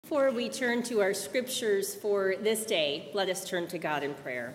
Before we turn to our scriptures for this day, let us turn to God in prayer.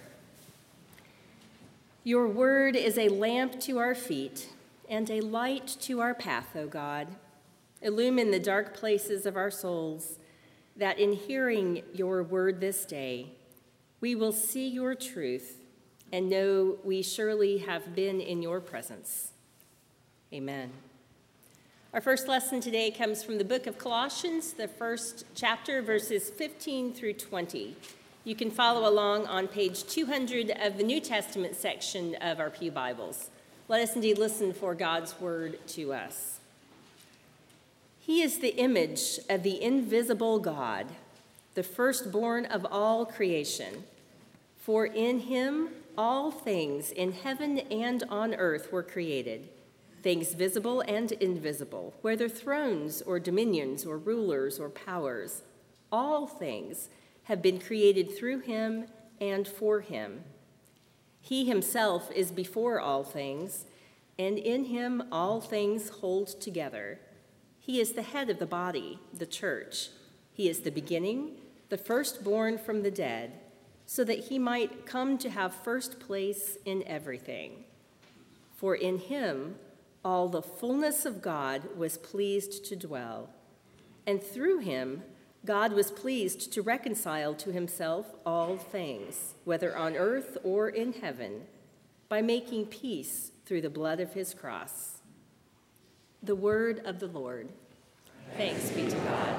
Your word is a lamp to our feet and a light to our path, O God. Illumine the dark places of our souls, that in hearing your word this day, we will see your truth and know we surely have been in your presence. Amen. Our first lesson today comes from the book of Colossians, the first chapter, verses 15 through 20. You can follow along on page 200 of the New Testament section of our Pew Bibles. Let us indeed listen for God's word to us. He is the image of the invisible God, the firstborn of all creation. For in him all things in heaven and on earth were created, things visible and invisible, whether thrones or dominions or rulers or powers. All things have been created through him and for him. He himself is before all things, and in him all things hold together. He is the head of the body, the church. He is the beginning, the firstborn from the dead, so that he might come to have first place in everything. For in him all the fullness of God was pleased to dwell, and through him God was pleased to reconcile to himself all things, whether on earth or in heaven, by making peace through the blood of his cross. The word of the Lord. Thanks be to God.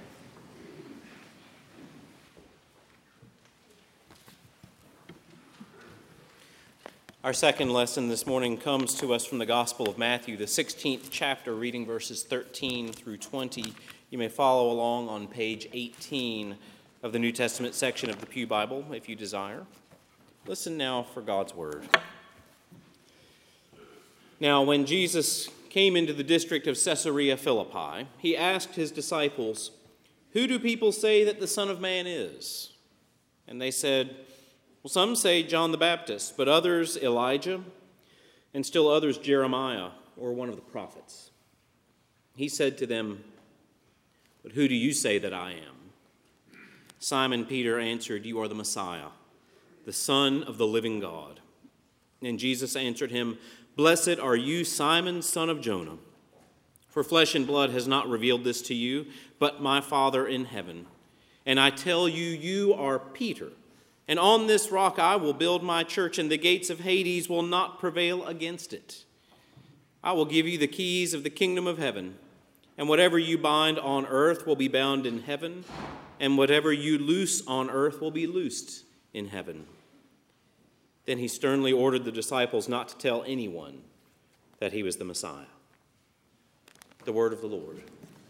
Our second lesson this morning comes to us from the Gospel of Matthew, the 16th chapter, reading verses 13 through 20. You may follow along on page 18 of the New Testament section of the Pew Bible if you desire. Listen now for God's word. Now, when Jesus came into the district of Caesarea Philippi, he asked his disciples, "Who do people say that the Son of Man is?" And they said, "Well, some say John the Baptist, but others Elijah, and still others Jeremiah or one of the prophets." He said to them, "But who do you say that I am?" Simon Peter answered, "You are the Messiah, the Son of the living God." And Jesus answered him, "Blessed are you, Simon, son of Jonah, for flesh and blood has not revealed this to you, but my Father in heaven. And I tell you, you are Peter, and on this rock I will build my church, and the gates of Hades will not prevail against it. I will give you the keys of the kingdom of heaven, and whatever you bind on earth will be bound in heaven, and whatever you loose on earth will be loosed in heaven." Then he sternly ordered the disciples not to tell anyone that he was the Messiah. The word of the Lord.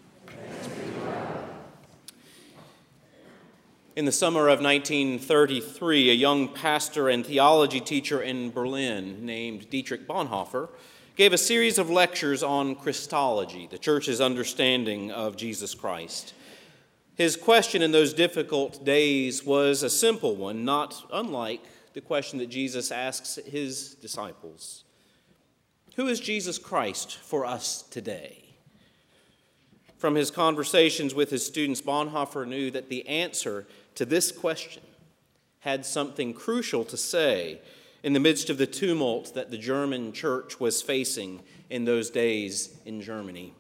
In the summer of 1933, a young pastor and theology teacher in Berlin named Dietrich Bonhoeffer gave a series of lectures on Christology, the church's understanding of Jesus Christ. His question in those difficult days was a simple one, not unlike the question that Jesus asks his disciples. Who is Jesus Christ for us today? From his conversations with his students, Bonhoeffer knew that the answer to this question had something crucial to say in the midst of the tumult that the German church was facing in those days in Germany.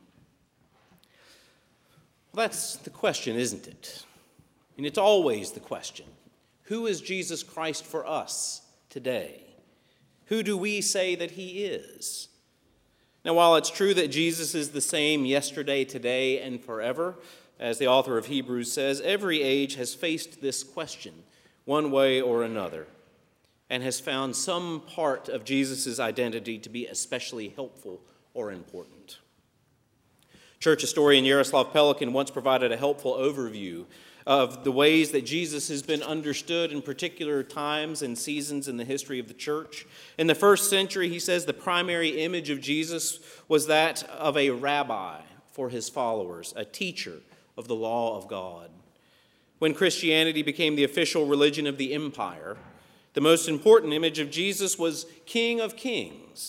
Well, that's the question, isn't it? And it's always the question. Who is Jesus Christ for us today? Who do we say that he is? Now, while it's true that Jesus is the same yesterday, today, and forever, as the author of Hebrews says, every age has faced this question one way or another and has found some part of Jesus' identity to be especially helpful or important. Church historian Jaroslav Pelikan once provided a helpful overview of the ways that Jesus has been understood in particular times and seasons in the history of the church. In the first century, he says, the primary image of Jesus was that of a rabbi for his followers, a teacher of the law of God. When Christianity became the official religion of the empire, the most important image of Jesus was King of Kings,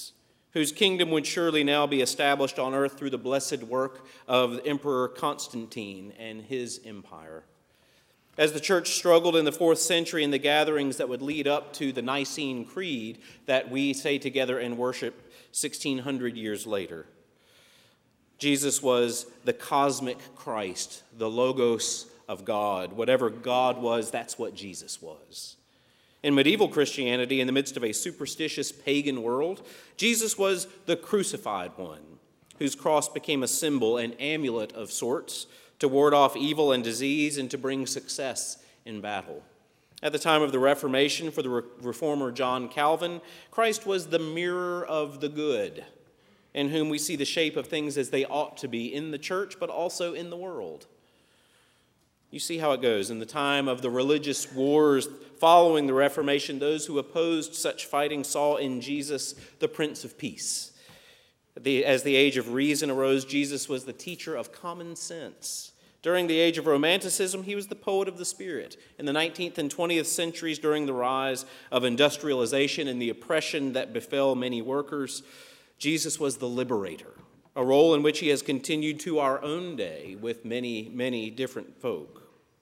whose kingdom would surely now be established on earth through the blessed work of Emperor Constantine and his empire. As the church struggled in the 4th century in the gatherings that would lead up to the Nicene Creed that we say together in worship 1,600 years later, Jesus was the cosmic Christ, the Logos of God. Whatever God was, that's what Jesus was. In medieval Christianity, in the midst of a superstitious pagan world, Jesus was the crucified one, whose cross became a symbol, an amulet of sorts, to ward off evil and disease and to bring success in battle. At the time of the Reformation, for the reformer John Calvin, Christ was the mirror of the good, in whom we see the shape of things as they ought to be in the church, but also in the world. You see how it goes. In the time of the religious wars following the Reformation, those who opposed such fighting saw in Jesus the Prince of Peace. As the age of reason arose, Jesus was the teacher of common sense. During the age of Romanticism, he was the poet of the Spirit. In the 19th and 20th centuries, during the rise of industrialization and the oppression that befell many workers, Jesus was the liberator, a role in which he has continued to our own day with many, many different folk.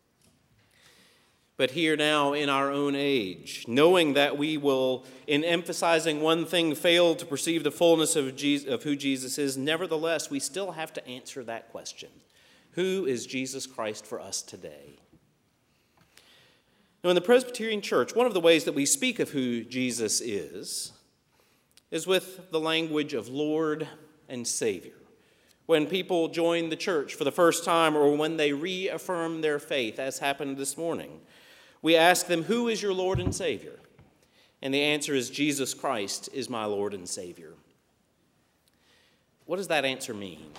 But here now in our own age, knowing that we will, in emphasizing one thing, fail to perceive the fullness of who Jesus is, nevertheless, we still have to answer that question. Who is Jesus Christ for us today? Now, in the Presbyterian Church, one of the ways that we speak of who Jesus is with the language of Lord and Savior. When people join the church for the first time or when they reaffirm their faith, as happened this morning, we ask them, who is your Lord and Savior? And the answer is, Jesus Christ is my Lord and Savior. What does that answer mean?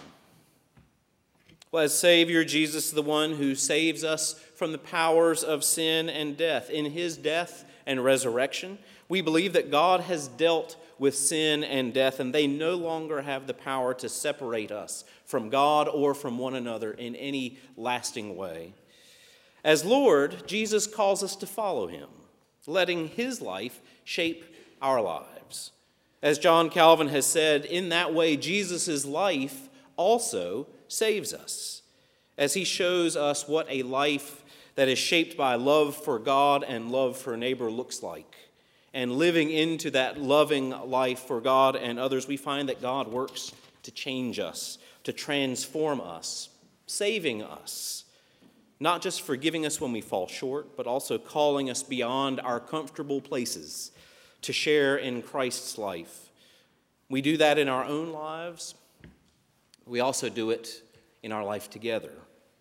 Well, as Savior, Jesus is the one who saves us from the powers of sin and death. In his death and resurrection, we believe that God has dealt with sin and death, and they no longer have the power to separate us from God or from one another in any lasting way. As Lord, Jesus calls us to follow him, letting his life shape our lives. As John Calvin has said, in that way, Jesus' life also saves us, as he shows us what a life that is shaped by love for God and love for neighbor looks like. And living into that loving life for God and others, we find that God works to change us, to transform us, saving us, not just forgiving us when we fall short, but also calling us beyond our comfortable places to share in Christ's life. We do that in our own lives. We also do it in our life together.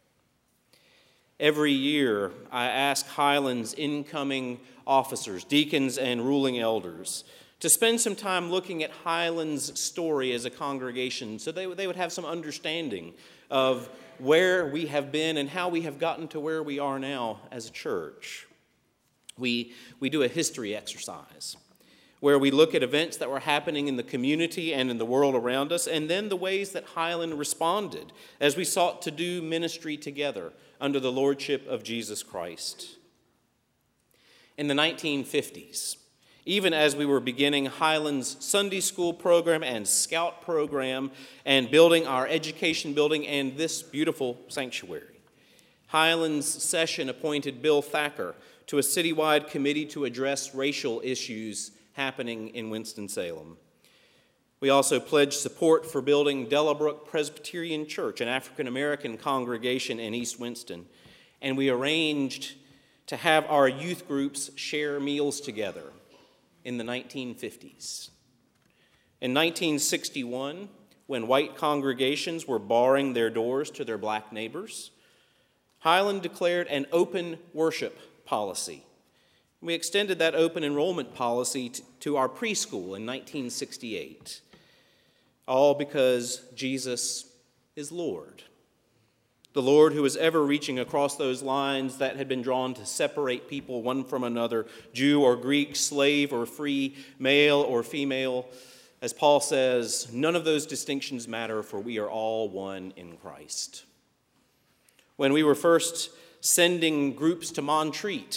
Every year, I ask Highlands incoming officers, deacons, and ruling elders to spend some time looking at Highlands' story as a congregation so they would have some understanding of where we have been and how we have gotten to where we are now as a church. We do a history exercise where we look at events that were happening in the community and in the world around us, and then the ways that Highland responded as we sought to do ministry together under the lordship of Jesus Christ. In the 1950s, even as we were beginning Highland's Sunday school program and scout program and building our education building and this beautiful sanctuary, Highland's session appointed Bill Thacker to a citywide committee to address racial issues happening in Winston-Salem. We also pledged support for building Delabrook Presbyterian Church, an African-American congregation in East Winston, and we arranged to have our youth groups share meals together in the 1950s. In 1961, when white congregations were barring their doors to their black neighbors, Highland declared an open worship policy. We extended that open enrollment policy to our preschool in 1968, all because Jesus is Lord. The Lord who is ever reaching across those lines that had been drawn to separate people one from another, Jew or Greek, slave or free, male or female. As Paul says, none of those distinctions matter, for we are all one in Christ. When we were first sending groups to Montreat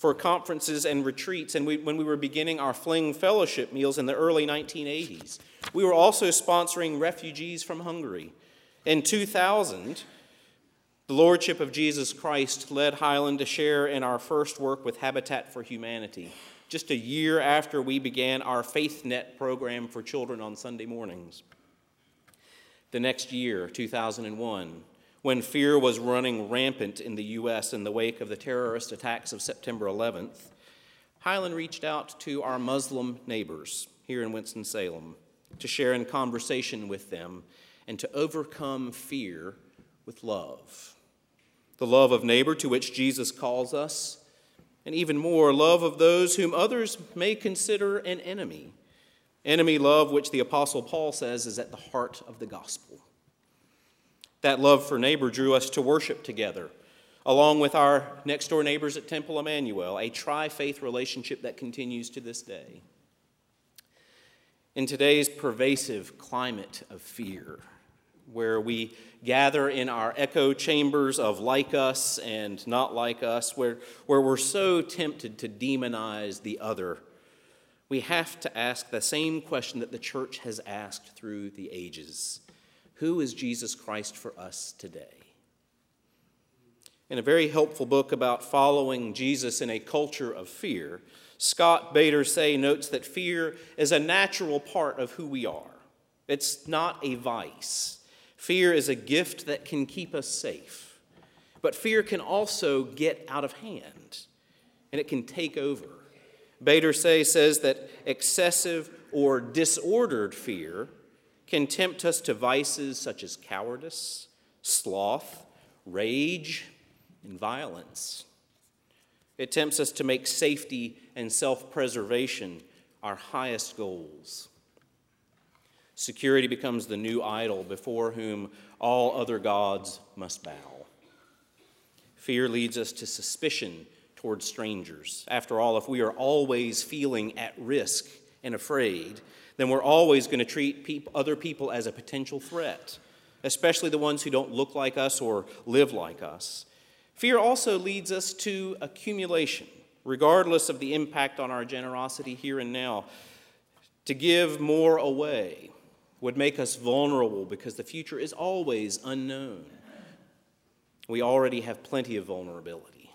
for conferences and retreats, and when we were beginning our Fling Fellowship meals in the early 1980s. We were also sponsoring refugees from Hungary. In 2000, the Lordship of Jesus Christ led Highland to share in our first work with Habitat for Humanity, just a year after we began our FaithNet program for children on Sunday mornings. The next year, 2001, when fear was running rampant in the U.S. in the wake of the terrorist attacks of September 11th, Highland reached out to our Muslim neighbors here in Winston-Salem to share in conversation with them and to overcome fear with love. The love of neighbor to which Jesus calls us, and even more, love of those whom others may consider an enemy. Enemy love, which the Apostle Paul says is at the heart of the gospel. That love for neighbor drew us to worship together, along with our next-door neighbors at Temple Emmanuel, a tri-faith relationship that continues to this day. In today's pervasive climate of fear, where we gather in our echo chambers of like us and not like us, where we're so tempted to demonize the other, we have to ask the same question that the church has asked through the ages. Who is Jesus Christ for us today? In a very helpful book about following Jesus in a culture of fear, Scott Bader Say notes that fear is a natural part of who we are. It's not a vice. Fear is a gift that can keep us safe. But fear can also get out of hand, and it can take over. Bader Say says that excessive or disordered fear can tempt us to vices such as cowardice, sloth, rage, and violence. It tempts us to make safety and self-preservation our highest goals. Security becomes the new idol before whom all other gods must bow. Fear leads us to suspicion towards strangers. After all, if we are always feeling at risk and afraid, then we're always going to treat other people as a potential threat, especially the ones who don't look like us or live like us. Fear also leads us to accumulation, regardless of the impact on our generosity here and now. To give more away would make us vulnerable because the future is always unknown. We already have plenty of vulnerability.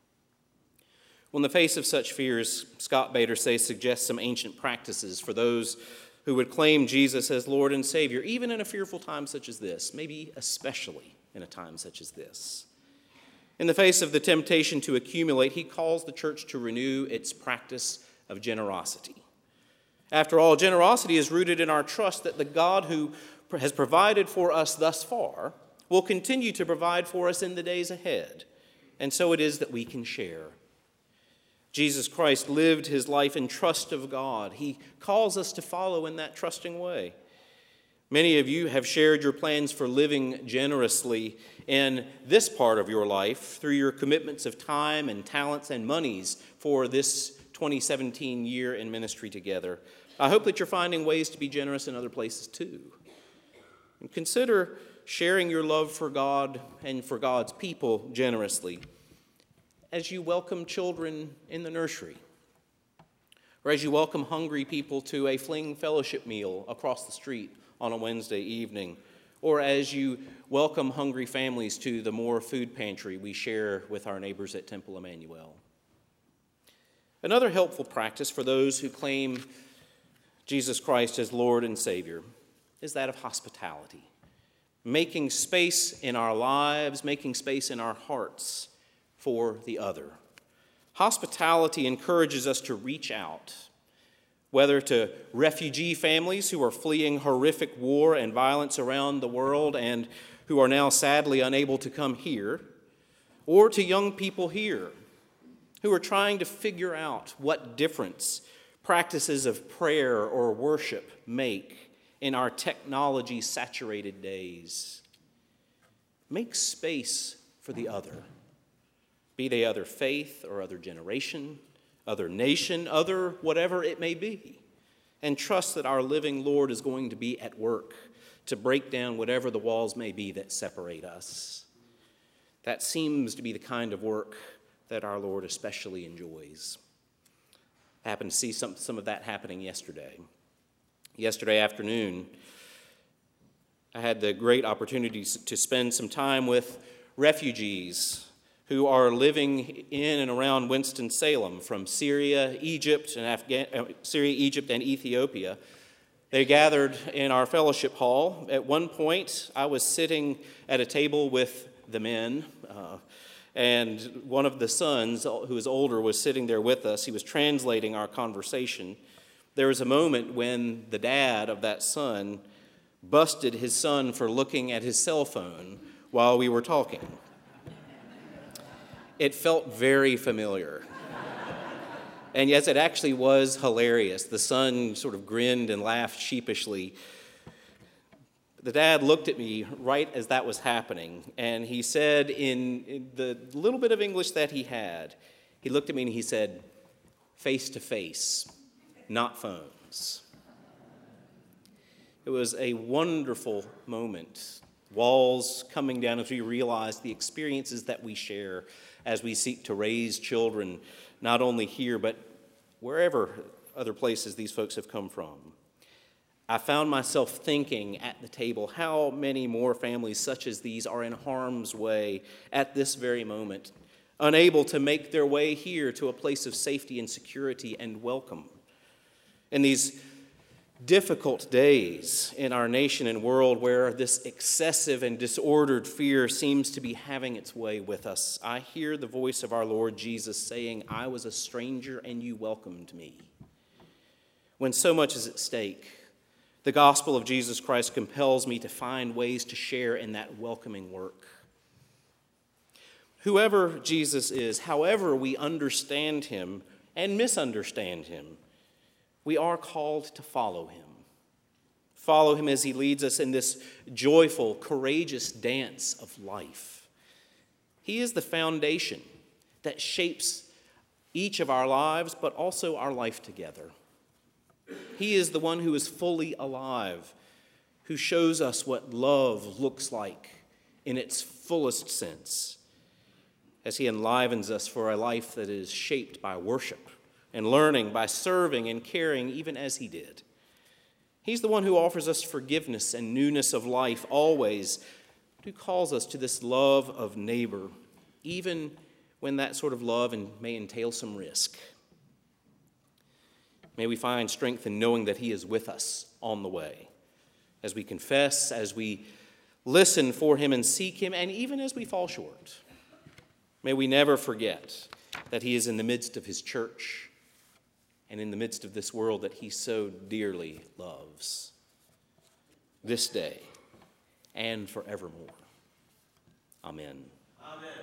Well, in the face of such fears, Scott Bader Say suggests some ancient practices for those who would claim Jesus as Lord and Savior, even in a fearful time such as this, maybe especially in a time such as this. In the face of the temptation to accumulate, he calls the church to renew its practice of generosity. After all, generosity is rooted in our trust that the God who has provided for us thus far will continue to provide for us in the days ahead. And so it is that we can share. Jesus Christ lived his life in trust of God. He calls us to follow in that trusting way. Many of you have shared your plans for living generously in this part of your life through your commitments of time and talents and monies for this 2017 year in ministry together. I hope that you're finding ways to be generous in other places too. And consider sharing your love for God and for God's people generously as you welcome children in the nursery, or as you welcome hungry people to a Fling Fellowship meal across the street on a Wednesday evening, or as you welcome hungry families to the Moore Food Pantry we share with our neighbors at Temple Emmanuel. Another helpful practice for those who claim Jesus Christ as Lord and Savior is that of hospitality, making space in our lives, making space in our hearts for the other. Hospitality encourages us to reach out, whether to refugee families who are fleeing horrific war and violence around the world and who are now sadly unable to come here, or to young people here who are trying to figure out what difference practices of prayer or worship make in our technology-saturated days. Make space for the other, be they other faith or other generation, other nation, other whatever it may be, and trust that our living Lord is going to be at work to break down whatever the walls may be that separate us. That seems to be the kind of work that our Lord especially enjoys. I happened to see some of that happening yesterday. Yesterday afternoon, I had the great opportunity to spend some time with refugees who are living in and around Winston-Salem from Syria, Egypt, and Ethiopia. They gathered in our fellowship hall. At one point, I was sitting at a table with the men, and one of the sons, who is older, was sitting there with us. He was translating our conversation. There was a moment when the dad of that son busted his son for looking at his cell phone while we were talking. It felt very familiar. And yes, it actually was hilarious. The son sort of grinned and laughed sheepishly. The dad looked at me right as that was happening, and he said in the little bit of English that he had, he looked at me and he said, "Face to face, not phones." It was a wonderful moment. Walls coming down as we realize the experiences that we share as we seek to raise children, not only here, but wherever other places these folks have come from. I found myself thinking at the table how many more families such as these are in harm's way at this very moment, unable to make their way here to a place of safety and security and welcome. In these difficult days in our nation and world where this excessive and disordered fear seems to be having its way with us, I hear the voice of our Lord Jesus saying, "I was a stranger and you welcomed me." When so much is at stake, the gospel of Jesus Christ compels me to find ways to share in that welcoming work. Whoever Jesus is, however we understand him and misunderstand him, we are called to follow him. Follow him as he leads us in this joyful, courageous dance of life. He is the foundation that shapes each of our lives, but also our life together. He is the one who is fully alive, who shows us what love looks like in its fullest sense, as he enlivens us for a life that is shaped by worship and learning, by serving and caring, even as he did. He's the one who offers us forgiveness and newness of life always, who calls us to this love of neighbor, even when that sort of love may entail some risk. May we find strength in knowing that he is with us on the way, as we confess, as we listen for him and seek him, and even as we fall short. May we never forget that he is in the midst of his church and in the midst of this world that he so dearly loves, this day and forevermore. Amen. Amen.